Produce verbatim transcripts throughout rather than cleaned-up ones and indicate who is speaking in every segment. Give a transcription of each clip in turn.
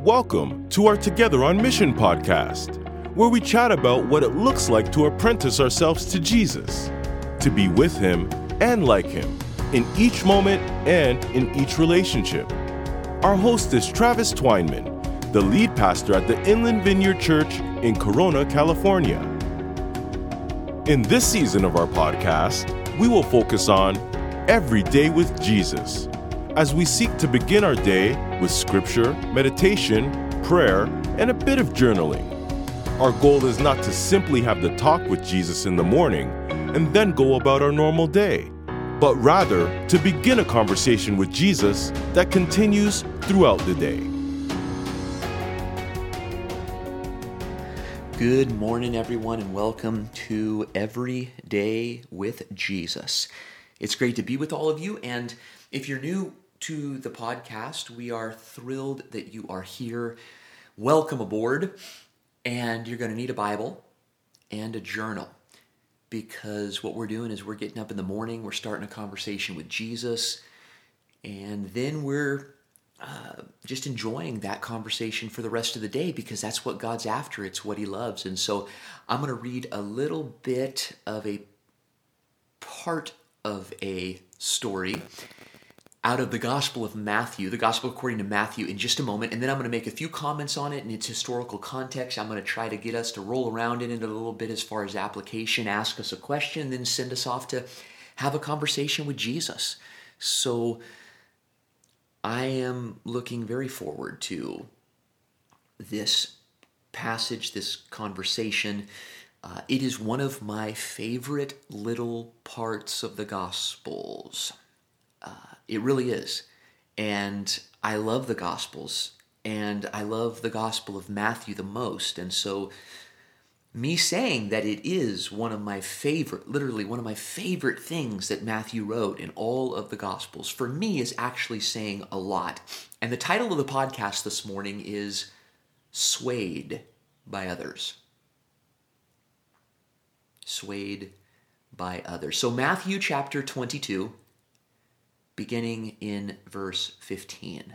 Speaker 1: Welcome to our Together on Mission podcast, where we chat about what it looks like to apprentice ourselves to Jesus, to be with Him and like Him in each moment and in each relationship. Our host is Travis Twineman, the lead pastor at the Inland Vineyard Church in Corona, California. In this season of our podcast, we will focus on Every Day with Jesus, as we seek to begin our day with scripture, meditation, prayer, and a bit of journaling. Our goal is not to simply have the talk with Jesus in the morning and then go about our normal day, but rather to begin a conversation with Jesus that continues throughout the day.
Speaker 2: Good morning, everyone, and welcome to Every Day with Jesus. It's great to be with all of you, and if you're new to the podcast, we are thrilled that you are here. Welcome aboard, and you're going to need a Bible and a journal, because what we're doing is we're getting up in the morning, we're starting a conversation with Jesus, and then we're uh, just enjoying that conversation for the rest of the day, because that's what God's after. It's what He loves. And so I'm going to read a little bit of a part of a story out of the Gospel of Matthew, the Gospel according to Matthew, in just a moment, and then I'm going to make a few comments on it in its historical context. I'm going to try to get us to roll around in it a little bit as far as application, ask us a question, then send us off to have a conversation with Jesus. So I am looking very forward to this passage, this conversation. Uh, it is one of my favorite little parts of the Gospels. Uh, it really is. And I love the Gospels, and I love the Gospel of Matthew the most. And so me saying that it is one of my favorite, literally one of my favorite things that Matthew wrote in all of the Gospels, for me is actually saying a lot. And the title of the podcast this morning is Swayed by Others. Swayed by Others. So Matthew chapter twenty-two, beginning in verse fifteen.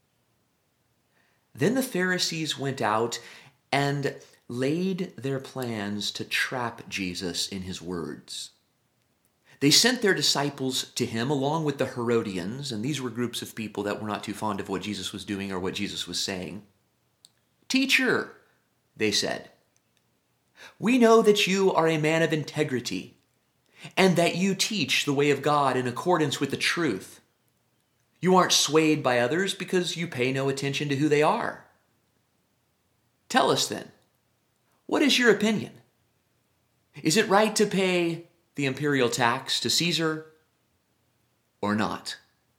Speaker 2: Then the Pharisees went out and laid their plans to trap Jesus in his words. They sent their disciples to him along with the Herodians, and these were groups of people that were not too fond of what Jesus was doing or what Jesus was saying. "Teacher," they said, "we know that you are a man of integrity, and that you teach the way of God in accordance with the truth. You aren't swayed by others because you pay no attention to who they are. Tell us then, what is your opinion? Is it right to pay the imperial tax to Caesar or not?"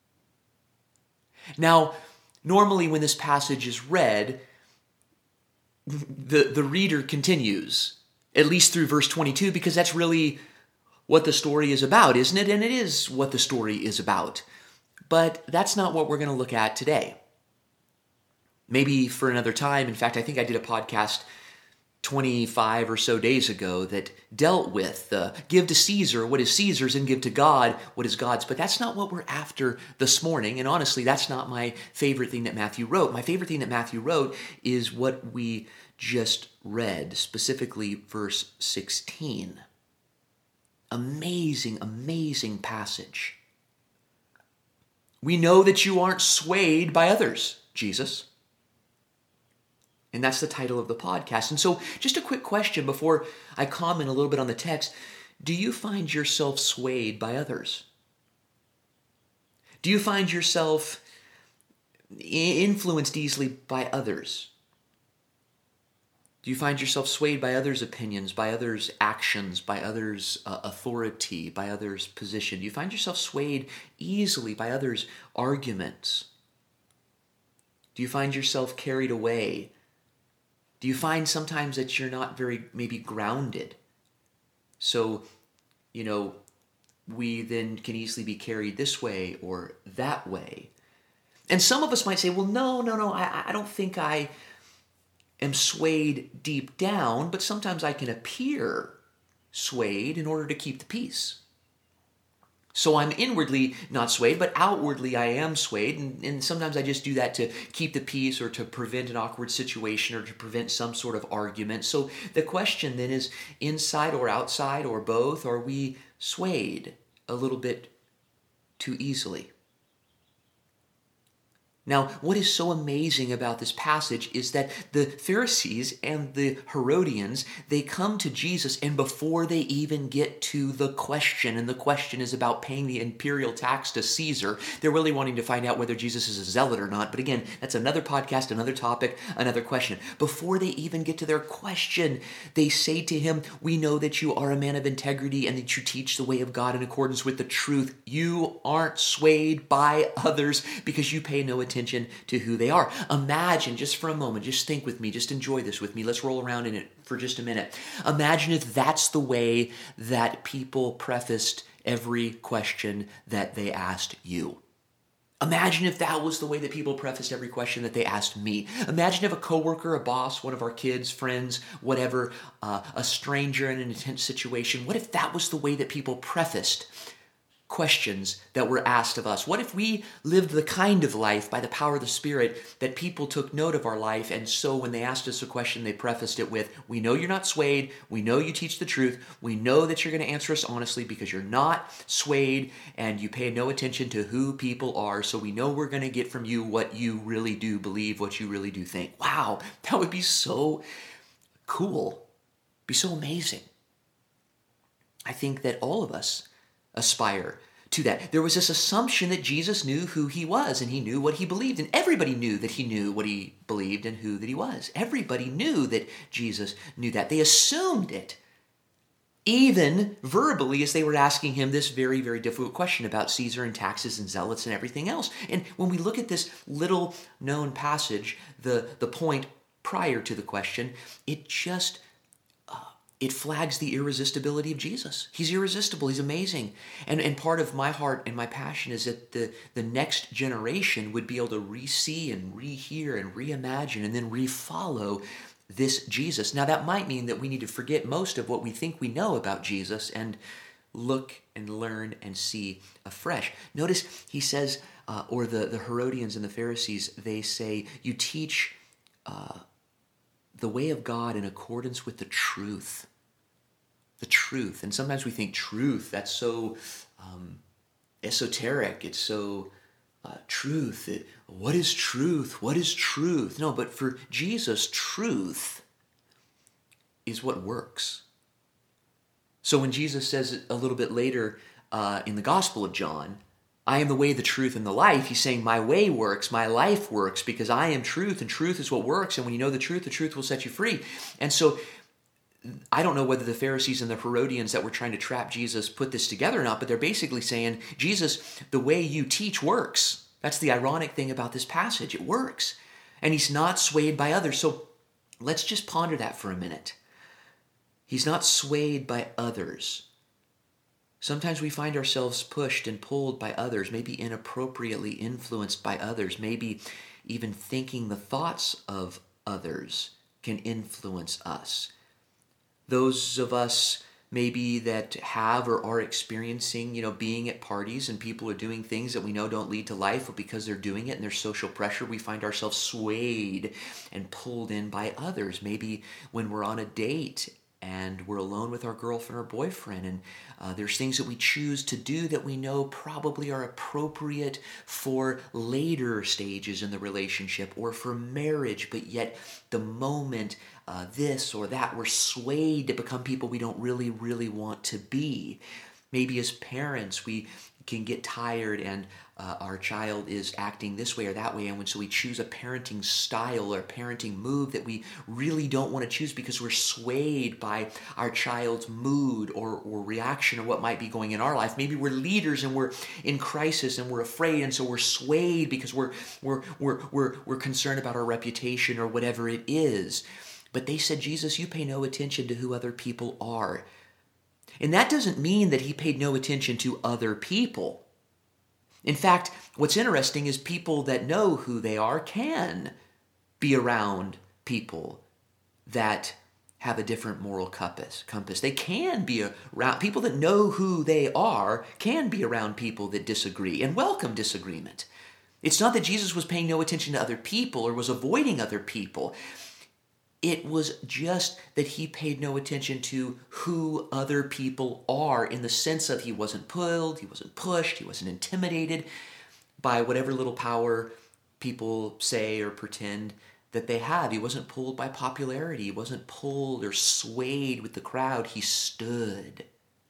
Speaker 2: Now, normally when this passage is read, the, the reader continues, at least through verse twenty-two, because that's really what the story is about, isn't it? And it is what the story is about. But that's not what we're going to look at today. Maybe for another time. In fact, I think I did a podcast twenty-five or so days ago that dealt with the give to Caesar what is Caesar's and give to God what is God's. But that's not what we're after this morning. And honestly, that's not my favorite thing that Matthew wrote. My favorite thing that Matthew wrote is what we just read, specifically verse sixteen. Amazing, amazing passage. "We know that you aren't swayed by others, Jesus." And that's the title of the podcast. And so just a quick question before I comment a little bit on the text. Do you find yourself swayed by others? Do you find yourself influenced easily by others? Do you find yourself swayed by others' opinions, by others' actions, by others' uh, authority, by others' position? Do you find yourself swayed easily by others' arguments? Do you find yourself carried away? Do you find sometimes that you're not very maybe grounded? So, you know, we then can easily be carried this way or that way. And some of us might say, well, no, no, no, I, I don't think I am swayed deep down, but sometimes I can appear swayed in order to keep the peace. So I'm inwardly not swayed, but outwardly I am swayed. And, and sometimes I just do that to keep the peace or to prevent an awkward situation or to prevent some sort of argument. So the question then is, inside or outside or both, are we swayed a little bit too easily? Now, what is so amazing about this passage is that the Pharisees and the Herodians, they come to Jesus, and before they even get to the question, and the question is about paying the imperial tax to Caesar, they're really wanting to find out whether Jesus is a zealot or not. But again, that's another podcast, another topic, another question. Before they even get to their question, they say to him, "We know that you are a man of integrity and that you teach the way of God in accordance with the truth. You aren't swayed by others because you pay no attention to who they are." Imagine, just for a moment, just think with me, just enjoy this with me. Let's roll around in it for just a minute. Imagine if that's the way that people prefaced every question that they asked you. Imagine if that was the way that people prefaced every question that they asked me. Imagine if a coworker, a boss, one of our kids, friends, whatever, uh, a stranger in an intense situation, what if that was the way that people prefaced questions that were asked of us? What if we lived the kind of life by the power of the Spirit that people took note of our life, and so when they asked us a question, they prefaced it with, "We know you're not swayed. We know you teach the truth. We know that you're going to answer us honestly because you're not swayed and you pay no attention to who people are, so we know we're going to get from you what you really do believe, what you really do think." Wow, that would be so cool. Be so amazing. I think that all of us aspire to that. There was this assumption that Jesus knew who he was and he knew what he believed, and everybody knew that he knew what he believed and who that he was. Everybody knew that Jesus knew that. They assumed it, even verbally, as they were asking him this very, very difficult question about Caesar and taxes and zealots and everything else. And when we look at this little known passage, the, the point prior to the question, it just It flags the irresistibility of Jesus. He's irresistible. He's amazing. And, and part of my heart and my passion is that the, the next generation would be able to re-see and rehear and reimagine and then re-follow this Jesus. Now, that might mean that we need to forget most of what we think we know about Jesus and look and learn and see afresh. Notice he says, uh, or the, the Herodians and the Pharisees, they say, "You teach uh, the way of God in accordance with the truth." The truth. And sometimes we think truth, that's so um, esoteric. It's so uh, truth. It, what is truth? What is truth? No, but for Jesus, truth is what works. So when Jesus says a little bit later uh, in the Gospel of John, "I am the way, the truth, and the life," he's saying my way works, my life works, because I am truth, and truth is what works. And when you know the truth, the truth will set you free. And so I don't know whether the Pharisees and the Herodians that were trying to trap Jesus put this together or not, but they're basically saying, Jesus, the way you teach works. That's the ironic thing about this passage. It works. And he's not swayed by others. So let's just ponder that for a minute. He's not swayed by others. Sometimes we find ourselves pushed and pulled by others, maybe inappropriately influenced by others, maybe even thinking the thoughts of others can influence us. Those of us maybe that have or are experiencing, you know, being at parties and people are doing things that we know don't lead to life, but because they're doing it and there's social pressure, we find ourselves swayed and pulled in by others. Maybe when we're on a date and we're alone with our girlfriend or boyfriend, and uh, there's things that we choose to do that we know probably are appropriate for later stages in the relationship or for marriage, but yet the moment uh, this or that, we're swayed to become people we don't really, really want to be. Maybe as parents, we can get tired and uh, our child is acting this way or that way, and when, so we choose a parenting style or a parenting move that we really don't want to choose because we're swayed by our child's mood or, or reaction or what might be going in our life. Maybe we're leaders and we're in crisis and we're afraid, and so we're swayed because we're we're we're we're, we're concerned about our reputation or whatever it is. But they said, Jesus, you pay no attention to who other people are. And that doesn't mean that he paid no attention to other people. In fact, what's interesting is people that know who they are can be around people that have a different moral compass. Compass. They can be around people that know who they are, can be around people that disagree and welcome disagreement. It's not that Jesus was paying no attention to other people or was avoiding other people. It was just that he paid no attention to who other people are, in the sense of he wasn't pulled, he wasn't pushed, he wasn't intimidated by whatever little power people say or pretend that they have. He wasn't pulled by popularity. He wasn't pulled or swayed with the crowd. He stood.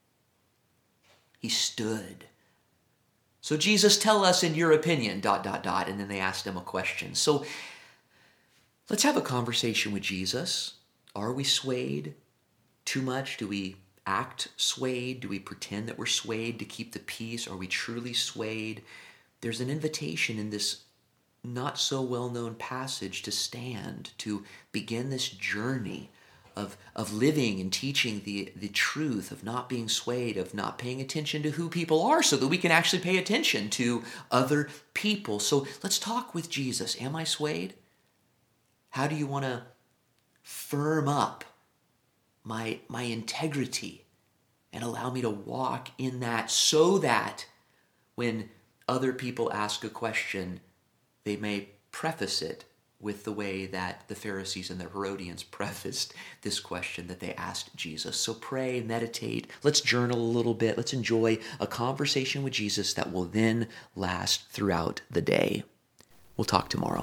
Speaker 2: He stood. So Jesus, tell us in your opinion, dot, dot, dot. And then they asked him a question. So let's have a conversation with Jesus. Are we swayed too much? Do we act swayed? Do we pretend that we're swayed to keep the peace? Are we truly swayed? There's an invitation in this not so well-known passage to stand, to begin this journey of, of living and teaching the, the truth, of not being swayed, of not paying attention to who people are, so that we can actually pay attention to other people. So let's talk with Jesus. Am I swayed? How do you want to firm up my, my integrity and allow me to walk in that, so that when other people ask a question, they may preface it with the way that the Pharisees and the Herodians prefaced this question that they asked Jesus. So pray, meditate, let's journal a little bit, let's enjoy a conversation with Jesus that will then last throughout the day. We'll talk tomorrow.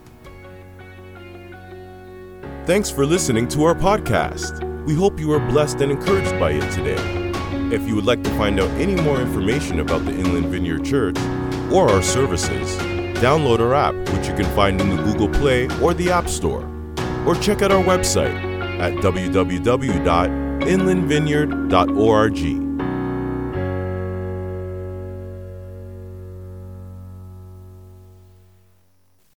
Speaker 1: Thanks for listening to our podcast. We hope you are blessed and encouraged by it today. If you would like to find out any more information about the Inland Vineyard Church or our services, download our app, which you can find in the Google Play or the App Store, or check out our website at w w w dot inland vineyard dot org.